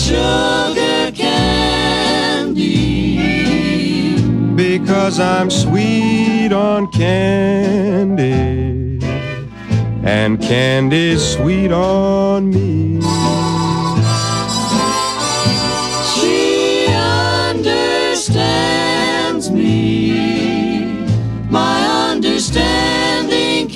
sugar candy. Because I'm sweet on candy, and candy's sweet on me. She understands me, my understanding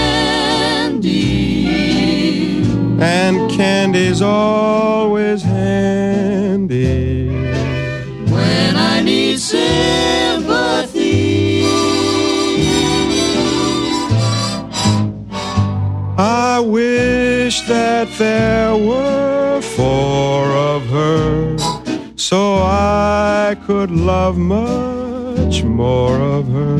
candy. And candy's always handy when I need sympathy. I wish that there were four of her, so I could love much more of her.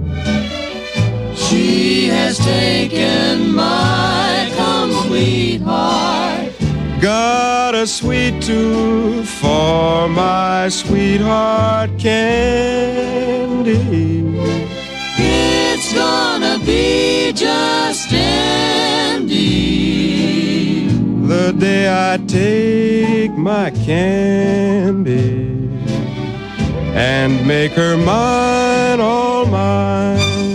She has taken my complete heart, got a sweet tooth for my sweetheart candy. It's gonna be just dandy the day I take my candy and make her mine, all mine.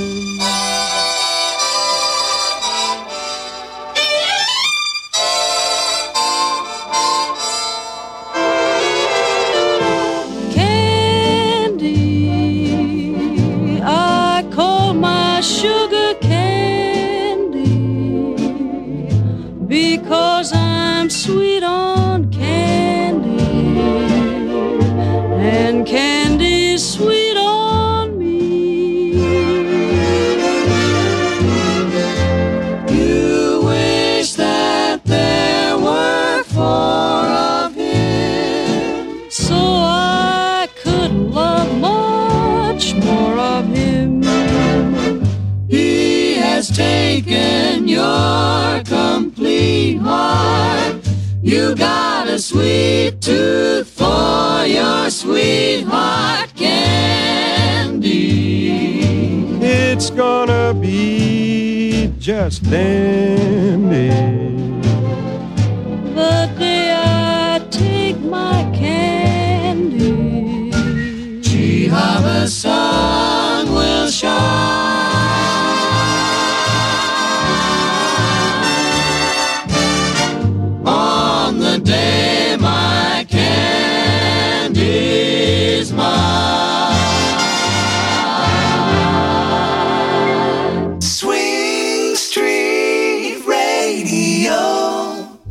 Sugar candy, because I'm sweet on candy, and candy's sweet on me. You wish that there were four of him, so I could love much more of him. He has taken your complete heart. You got a sweet tooth for your sweetheart candy. It's gonna be just dandy